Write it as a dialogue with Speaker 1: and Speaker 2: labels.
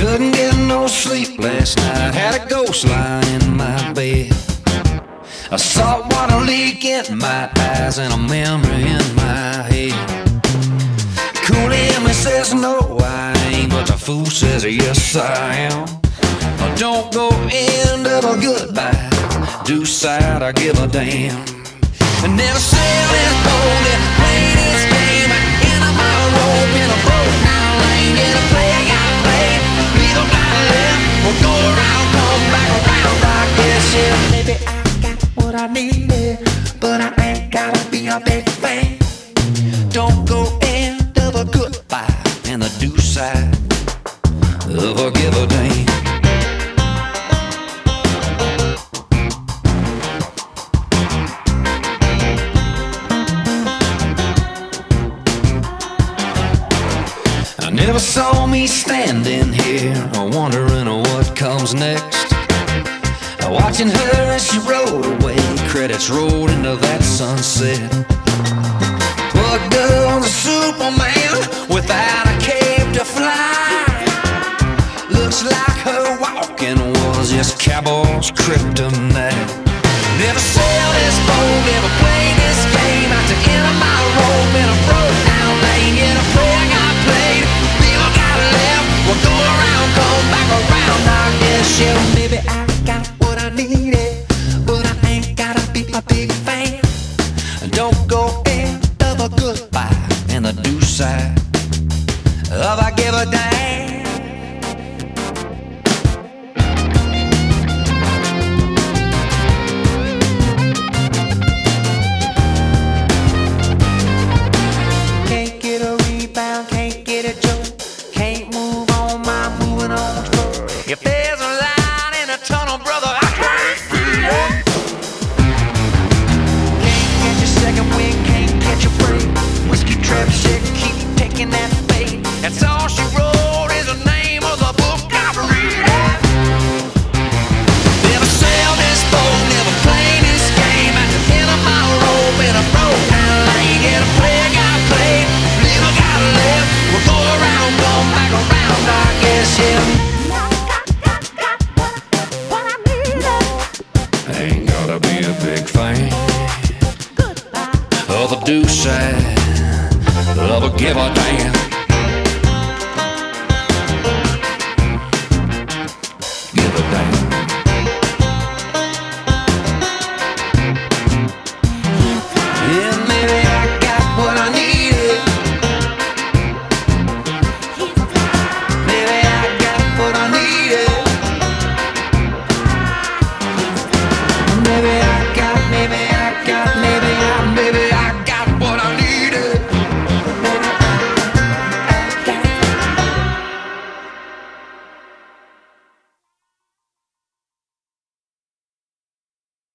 Speaker 1: Couldn't get no sleep last night, had a ghost lying in my bed. A saltwater leak in my eyes and a memory in my head. Cool in me says no, I ain't, but the fool says yes, I am. Don't go end of a goodbye, do side, I give a damn. And never sail this boat, never play this game. In a mile rope, in a broke down lane. Get a play, gotta play, leave a got left. We'll go around, come back around, I guess, yeah. Maybe I got what I needed, but I ain't gotta be a big fan. Don't go end of a goodbye, and the do side of a give a damn. Never saw me standing here, wondering what comes next. Watching her as she rode away, credits rolled into that sunset. But girl's a Superman without a cape to fly. Looks like her walking was just cowboy's kryptonite. Never sail this boat, never play this game. Out to end of my rope in a broke down lane. Yeah, the play I got played, leave I got left. We'll go around, come back around, I guess, yeah. Maybe I got what I needed, but I ain't gotta be a big fan. Don't go end of a goodbye, and the do side of I give a damn. Can't get a joke, can't move on my moving on stroke. If